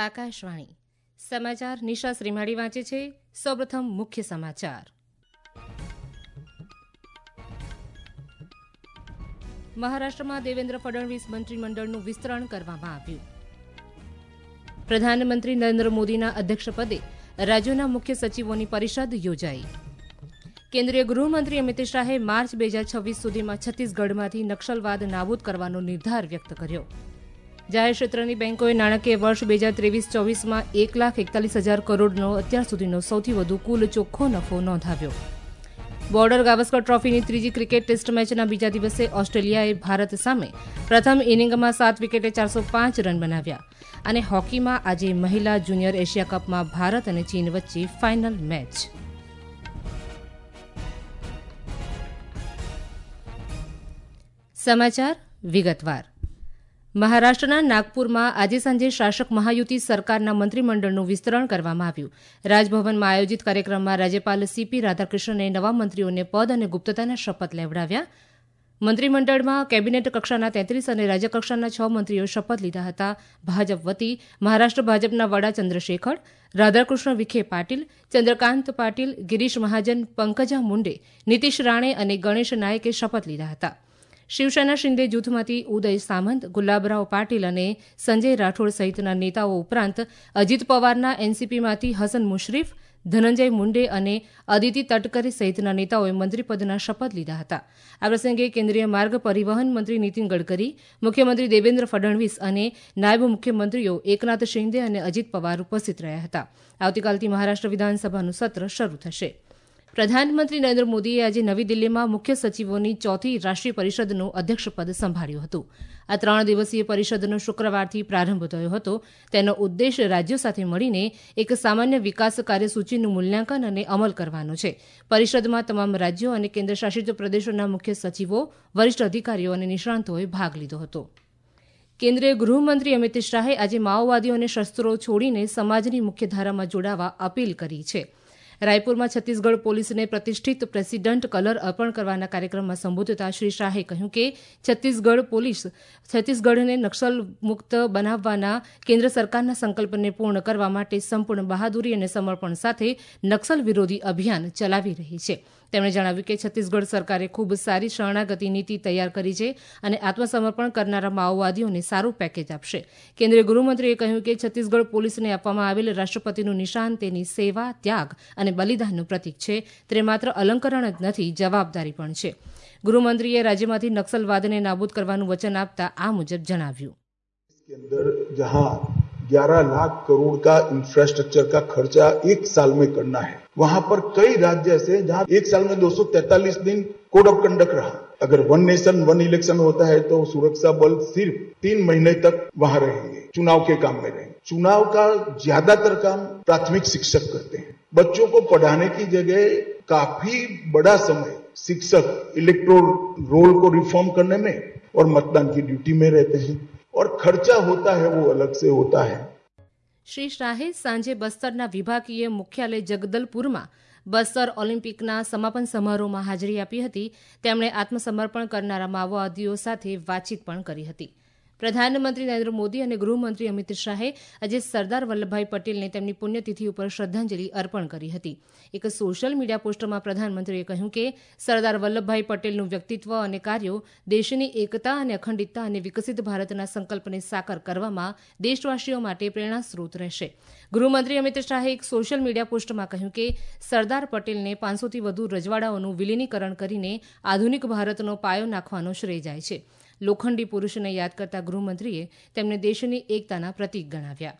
આકાશવાણી સમાચાર નિશા શ્રીમાળી વાંચે છે. સૌપ્રથમ મુખ્ય સમાચાર. મહારાષ્ટ્રમાં દેવેન્દ્ર ફડણવીસ મંત્રીમંડળનું વિસ્તરણ કરવામાં આવ્યું. પ્રધાનમંત્રી નરેન્દ્ર મોદીના અધ્યક્ષપદે રાજ્યોના મુખ્ય સચિવોની પરિષદ યોજાઈ. કેન્દ્રીય ગૃહમંત્રી અમિત શાહે માર્ચ 2026 સુધીમાં છત્તીસગઢમાંથી નક્સલવાદ નાબૂદ કરવાનો નિર્ધાર વ્યક્ત કર્યો. જાહેર ક્ષેત્રની બેન્કોએ નાણાકીય વર્ષ 2023-24માં 1,41,000 કરોડનો અત્યાર સુધીનો સૌથી વધુ કુલ ચોખ્ખો નફો નોંધાવ્યો. બોર્ડર ગાવસ્કર ટ્રોફીની ત્રીજી ક્રિકેટ ટેસ્ટ મેચના બીજા દિવસે ઓસ્ટ્રેલિયાએ ભારત સામે પ્રથમ ઇનિંગમાં 7 વિકેટે 405 રન બનાવ્યા. અને હોકીમાં આજે મહિલા જુનિયર એશિયા કપમાં ભારત અને ચીન વચ્ચે ફાઇનલ મેચ. સમાચાર વિગતવાર. મહારાષ્ટ્રના નાગપુરમાં આજે સાંજે શાસક મહાયુતિ સરકારના મંત્રીમંડળનું વિસ્તરણ કરવામાં આવ્યું. રાજભવનમાં આયોજિત કાર્યક્રમમાં રાજ્યપાલ CP રાધાકૃષ્ણને નવા મંત્રીઓને પદ અને ગુપ્તતાના શપથ લેવડાવ્યા. મંત્રીમંડળમાં કેબિનેટ કક્ષાના 33 અને રાજ્યકક્ષાના 6 મંત્રીઓ શપથ લીધા હતા. ભાજપ વતી મહારાષ્ટ્ર ભાજપના વડા ચંદ્રશેખર, રાધાકૃષ્ણ વિખે પાટીલ, ચંદ્રકાંત પાટીલ, ગિરીશ મહાજન, પંકજા મુંડે, નીતિશ રાણે અને ગણેશ નાયકે શપથ લીધા હતા. શિવસેના શિંદે જૂથમાંથી ઉદય સામંત, ગુલાબરાવ પાટીલ અને સંજય રાઠોડ સહિતના નેતાઓ ઉપરાંત અજીત પવારના NCPમાંથી હસન મુશ્રીફ, ધનંજય મુંડે અને અદિતિ તટકરે સહિતના નેતાઓએ મંત્રીપદના શપથ લીધા હતા. આ પ્રસંગે કેન્દ્રીય માર્ગ પરિવહન મંત્રી નીતિન ગડકરી, મુખ્યમંત્રી દેવેન્દ્ર ફડણવીસ અને નાયબ મુખ્યમંત્રીઓ એકનાથ શિંદે અને અજીત પવાર ઉપસ્થિત રહ્યા હતા. આવતીકાલથી મહારાષ્ટ્ર વિધાનસભાનું સત્ર શરૂ થશે. પ્રધાનમંત્રી નરેન્દ્ર મોદીએ આજે નવી દિલ્હીમાં મુખ્ય સચિવોની 4th રાષ્ટ્રીય પરિષદનું અધ્યક્ષપદ સંભાળ્યું હતું. આ 3 દિવસીય પરિષદનો શુક્રવારથી પ્રારંભ થયો હતો. તેનો ઉદ્દેશ રાજ્યો સાથે મળીને એક સામાન્ય વિકાસ કાર્યસૂચિનું મૂલ્યાંકન અને અમલ કરવાનો છે. પરિષદમાં તમામ રાજ્યો અને કેન્દ્રશાસિત પ્રદેશોના મુખ્ય સચિવો, વરિષ્ઠ અધિકારીઓ અને નિષ્ણાંતોએ ભાગ લીધો હતો. કેન્દ્રીય ગૃહમંત્રી અમિત શાહે આજે માઓવાદીઓને શસ્ત્રો છોડીને સમાજની મુખ્યધારામાં જોડાવા અપીલ કરી છે. રાયપુરમાં છત્તીસગઢ પોલીસને પ્રતિષ્ઠિત પ્રેસિડન્ટ કલર અર્પણ કરવાના કાર્યક્રમમાં સંબોધતા શ્રી શાહે કહ્યું કે છત્તીસગઢ પોલીસ છત્તીસગઢને નક્સલ મુક્ત બનાવવાના કેન્દ્ર સરકારના સંકલ્પને પૂર્ણ કરવા માટે સંપૂર્ણ બહાદુરી અને સમર્પણ સાથે નક્સલ વિરોધી અભિયાન ચલાવી રહી છે. તેમણે જણાવ્યું કે છત્તીસગઢ સરકારે ખૂબ સારી શરણાગતિ નીતિ તૈયાર કરી છે અને આત્મસમર્પણ કરનારા માઓવાદીઓને સારું પેકેજ આપશે. કેન્દ્રીય ગૃહમંત્રીએ કહ્યું કે છત્તીસગઢ પોલીસને આપવામાં આવેલ રાષ્ટ્રપતિનું નિશાન તેની સેવા, ત્યાગ અને બલિદાનનું પ્રતીક છે. તે માત્ર અલંકરણ જ નથી, જવાબદારી પણ છે. ગૃહમંત્રીએ રાજ્યમાંથી નક્સલવાદને નાબૂદ કરવાનું વચન આપતા આ મુજબ જણાવ્યું. 11 लाख करोड़ का इंफ्रास्ट्रक्चर का खर्चा 1 साल में करना है. वहां पर कई राज्य ऐसे जहां 1 साल में 243 दिन कोड ऑफ कंडक्ट रहा. अगर वन नेशन वन इलेक्शन होता है तो सुरक्षा बल सिर्फ 3 महीने तक वहां रहेंगे, चुनाव के काम में रहेंगे. चुनाव का ज्यादातर काम प्राथमिक शिक्षक करते हैं. बच्चों को पढ़ाने की जगह काफी बड़ा समय शिक्षक इलेक्टोरल रोल को रिफॉर्म करने में और मतदान की ड्यूटी में रहते हैं और खर्चा होता है वो अलग से होता है. શ્રી શાહે સાંજે બસ્તરના વિભાગીય મુખ્યાલય જગદલપુરમાં બસ્તર ઓલિમ્પિકના સમાપન સમારોહમાં હાજરી આપી હતી. તેમણે આત્મસમર્પણ કરનારા માઓવાદીઓ સાથે વાતચીત પણ કરી હતી. પ્રધાનમંત્રી નરેન્દ્ર મોદી અને ગૃહમંત્રી અમિત શાહે આજે સરદાર વલ્લભભાઈ પટેલને તેમની પુણ્યતિથિ ઉપર શ્રદ્ધાંજલિ અર્પણ કરી હતી. એક સોશિયલ મીડિયા પોસ્ટમાં પ્રધાનમંત્રીએ કહ્યું કે સરદાર વલ્લભભાઈ પટેલનું વ્યક્તિત્વ અને કાર્યો દેશની એકતા અને અખંડિતતા અને વિકસિત ભારતના સંકલ્પને સાકાર કરવામાં દેશવાસીઓ માટે પ્રેરણાસ્ત્રોત રહેશે. ગૃહમંત્રી અમિત શાહે એક સોશિયલ મીડિયા પોસ્ટમાં કહ્યું કે સરદાર પટેલને 500થી વધુ રજવાડાઓનું વિલીનીકરણ કરીને આધુનિક ભારતનો પાયો નાખવાનો શ્રેય જાય છે. લોખંડી પુરુષને યાદ કરતા ગૃહમંત્રીએ તેમને દેશની એકતાના પ્રતીક ગણાવ્યા.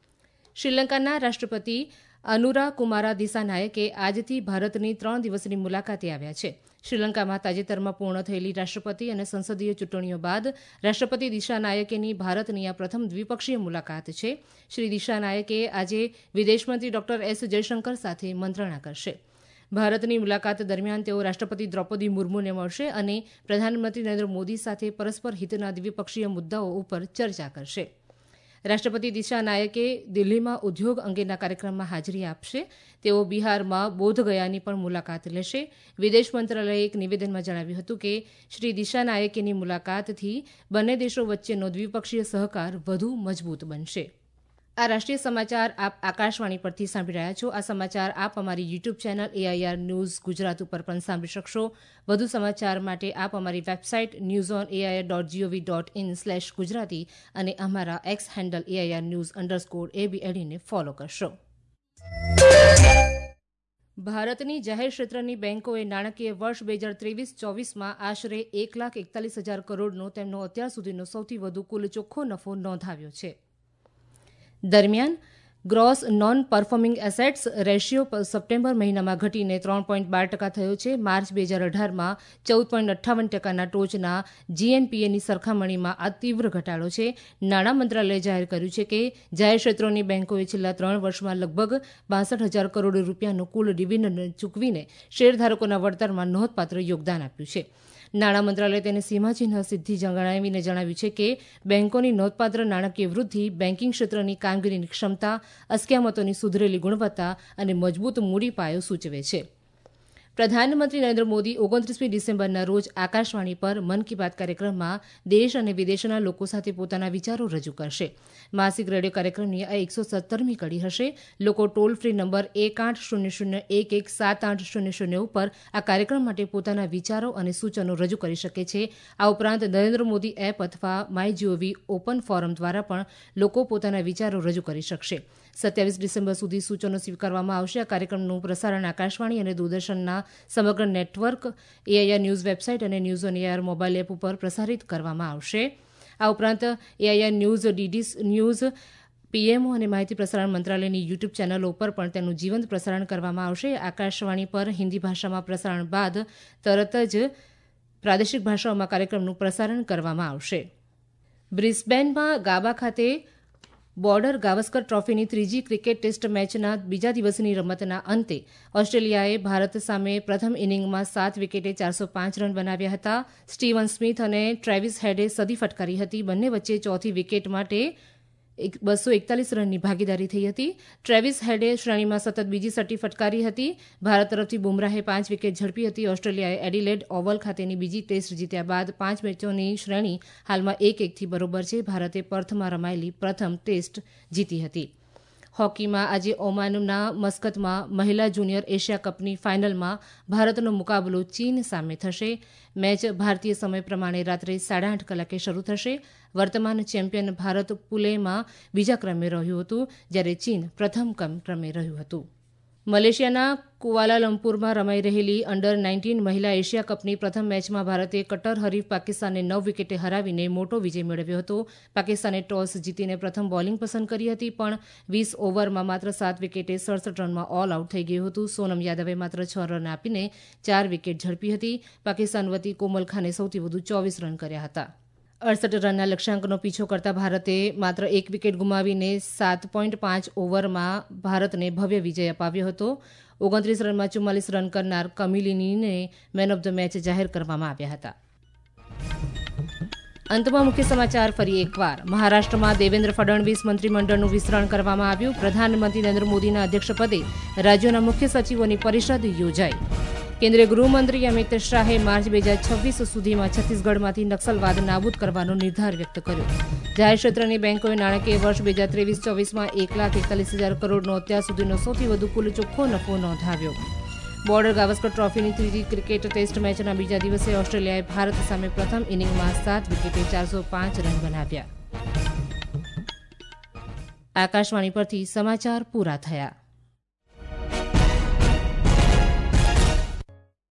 શ્રીલંકાના રાષ્ટ્રપતિ અનુરા કુમારા દિસાનાયકે આજથી ભારતની 3 દિવસની મુલાકાતે આવ્યા છે. શ્રીલંકામાં તાજેતરમાં પૂર્ણ થયેલી રાષ્ટ્રપતિ અને સંસદીય ચૂંટણીઓ બાદ રાષ્ટ્રપતિ દિસાનાયકેની ભારતની આ પ્રથમ દ્વિપક્ષીય મુલાકાત છે. શ્રી દિસાનાયકે આજે વિદેશમંત્રી ડોક્ટર S જયશંકર સાથે મંત્રણા કરશે. ભારતની મુલાકાત દરમિયાન તેઓ રાષ્ટ્રપતિ દ્રૌપદી મુર્મુને મળશે અને પ્રધાનમંત્રી નરેન્દ્ર મોદી સાથે પરસ્પર હિતના દ્વિપક્ષીય મુદ્દાઓ ઉપર ચર્ચા કરશે. રાષ્ટ્રપતિ દિસાનાયકે દિલ્હીમાં ઉદ્યોગ અંગેના કાર્યક્રમમાં હાજરી આપશે. તેઓ બિહારમાં બોધગયાની પણ મુલાકાત લેશે. વિદેશ મંત્રાલયે એક નિવેદનમાં જણાવ્યું હતું કે શ્રી દિસાનાયકેની મુલાકાતથી બંને દેશો વચ્ચેનો દ્વિપક્ષીય સહકાર વધુ મજબૂત બનશે. આ રાષ્ટ્રીય સમાચાર આપ આકાશવાણી પરથી સાંભળી રહ્યા છો. આ સમાચાર આપ અમારી YouTube channel AIR news Gujarat ઉપર પણ સાંભળી શકશો. વધુ સમાચાર માટે આપ અમારી વેબસાઇટ newsonair.gov.in/gujarati અને અમારા એક્સ હેન્ડલ AIR_news_ABAD ને ફોલો કરશો. ભારતની જાહેર ક્ષેત્રની બેન્કોએ નાણાકીય વર્ષ 2023-24માં આશરે 1,41,000 કરોડનો તેમનો અત્યાર સુધીનો સૌથી વધુ કુલ ચોખ્ખો નફો નોંધાવ્યો છે. દરમિયાન gross non performing assets ratio September મહિનામાં ઘટીને 3.12% થયો છે. માર્ચ 2018માં 14.58%ના ટોચના GNPAની સરખામણીમાં આ તીવ્ર ઘટાડો છે. નાણાં મંત્રાલયે જાહેર કર્યું છે કે જાહેર ક્ષેત્રોની બેન્કોએ છેલ્લા 3 વર્ષમાં લગભગ 62,000 કરોડ રૂપિયાનો કુલ ડિવિડન્ડ ચૂકવીને શેરધારકોના વળતરમાં નોંધપાત્ર યોગદાન આપ્યું છે. નાણાં મંત્રાલયે તેને સીમાચિહ્ન સિદ્ધિ ગણાવીને જણાવ્યું છે કે બેન્કોની નોંધપાત્ર નાણાકીય વૃદ્ધિ બેન્કિંગ ક્ષેત્રની કામગીરીની ક્ષમતા, અસ્કયામતોની સુધરેલી ગુણવત્તા અને મજબૂત મૂડી પાયો સૂચવે છે. પ્રધાનમંત્રી નરેન્દ્ર મોદી 29મી ડિસેમ્બરના રોજ આકાશવાણી પર મન કી બાત કાર્યક્રમમાં દેશ અને વિદેશના લોકો સાથે પોતાના વિચારો રજૂ કરશે. માસિક રેડિયો કાર્યક્રમની આ 117મી કડી હશે. લોકો ટોલ ફ્રી નંબર 1800117800 ઉપર આ કાર્યક્રમ માટે પોતાના વિચારો અને સૂચનો રજૂ કરી શકે છે. આ ઉપરાંત નરેન્દ્ર મોદી એપ અથવા માય GOV ઓપન ફોરમ દ્વારા પણ લોકો પોતાના વિચારો રજૂ કરી શકશે. 27 ડિસેમ્બર સુધી સૂચનો સ્વીકારવામાં આવશે. આ કાર્યક્રમનું પ્રસારણ આકાશવાણી અને દૂરદર્શનના સમગ્ર નેટવર્ક, AIR ન્યૂઝ વેબસાઇટ અને news on AIR mobile app ઉપર પ્રસારિત કરવામાં આવશે. આ ઉપરાંત AIR news, DD news, PMO અને માહિતી પ્રસારણ મંત્રાલયની યુટ્યુબ ચેનલો ઉપર પણ તેનું જીવંત પ્રસારણ કરવામાં આવશે. આકાશવાણી પર હિન્દી ભાષામાં પ્રસારણ બાદ તરત જ પ્રાદેશિક ભાષાઓમાં કાર્યક્રમનું પ્રસારણ કરવામાં આવશે. બ્રિસ્બેનમાં ગાબા ખાતે બોર્ડર ગાવસ્કર ટ્રોફીની ત્રીજી ક્રિકેટ ટેસ્ટ મેચના બીજા દિવસની રમતના અંતે ઓસ્ટ્રેલિયાએ ભારત સામે પ્રથમ ઇનિંગમાં 7 વિકેટે 405 રન બનાવ્યા હતા. સ્ટીવન સ્મિથ અને ટ્રેવિસ હેડે સદી ફટકારી હતી. બંને વચ્ચે ચોથી વિકેટ માટે 241 રનની ભાગીદારી થઈ હતી. ટ્રેવિસ હેડે શ્રેણીમાં સતત બીજી સદી ફટકારી હતી. ભારત તરફથી બુમરાહે 5 વિકેટ ઝડપી હતી. ઓસ્ટ્રેલિયાએ એડિલેડ ઓવલ ખાતેની બીજી ટેસ્ટ જીત્યા બાદ 5 મેચોની શ્રેણી હાલમાં 1-1થી બરોબર છે. ભારતે પર્થમાં રમાયેલી પ્રથમ ટેસ્ટ જીતી હતી. હોકીમાં આજે ઓમાનના મસ્કતમાં મહિલા જુનિયર એશિયા કપની ફાઇનલમાં ભારતનો મુકાબલો ચીન સામે થશે. મેચ ભારતીય સમય પ્રમાણે રાત્રે 8:30 કલાકે શરૂ થશે. વર્તમાન ચેમ્પિયન ભારત પુલેમાં બીજા ક્રમે રહ્યું હતું, જ્યારે ચીન પ્રથમ ક્રમે રહ્યું હતું. મલેશિયાના કુઆલાલંપુરમાં રમાઈ રહેલી અંડર-19 મહિલા એશિયા કપની પ્રથમ મેચમાં ભારતે કટ્ટર હરીફ પાકિસ્તાનને 9 વિકેટે હરાવીને મોટો વિજય મેળવ્યો હતો. પાકિસ્તાને ટોસ જીતીને પ્રથમ બોલિંગ પસંદ કરી હતી, પણ 20 ઓવરમાં માત્ર 7 વિકેટે 67 રનમાં ઓલ આઉટ થઈ ગયું હતું. સોનમ યાદવે માત્ર 6 રન આપીને 4 વિકેટ ઝડપી હતી. પાકિસ્તાન વતી કોમલ ખાને સૌથી વધુ 24 રન કર્યા હતા. 68 રનના લક્ષ્યાંકનો પીછો કરતા ભારતે માત્ર 1 વિકેટ ગુમાવીને 7.5 ઓવરમાં ભારતને ભવ્ય વિજય અપાવ્યો હતો. 29 રનમાં 44 રન કરનાર કમિલિનીને મેન ઓફ ધ મેચ જાહેર કરવામાં આવ્યા હતા. અંતમાં મુખ્ય સમાચાર ફરી એકવાર. મહારાષ્ટ્રમાં દેવેન્દ્ર ફડણવીસ મંત્રીમંડળનું વિસ્તરણ કરવામાં આવ્યું. પ્રધાનમંત્રી નરેન્દ્ર મોદીના અધ્યક્ષપદે રાજ્યોના મુખ્ય સચિવોની પરિષદ યોજાઈ. કેન્દ્રીય ગૃહમંત્રી અમિત શાહે માર્ચ 2026 સુધીમાં છત્તીસગઢમાંથી નક્સલવાદ નાબૂદ કરવાનો નિર્ધાર વ્યક્ત કર્યો. જાહેર ક્ષેત્રની બેન્કોએ નાણાકીય વર્ષ 2023-24માં 1,41,000 કરોડનો અત્યાર સુધીનો સૌથી વધુ કુલ ચોખ્ખો નફો નોંધાવ્યો. બોર્ડર ગાવસ્કર ટ્રોફીની ત્રીજી ક્રિકેટ ટેસ્ટ મેચના બીજા દિવસે ઓસ્ટ્રેલિયાએ ભારત સામે પ્રથમ ઇનિંગમાં 7 વિકેટે 405 રન બનાવ્યા. આકાશવાણી પરથી સમાચાર પૂરા થયા.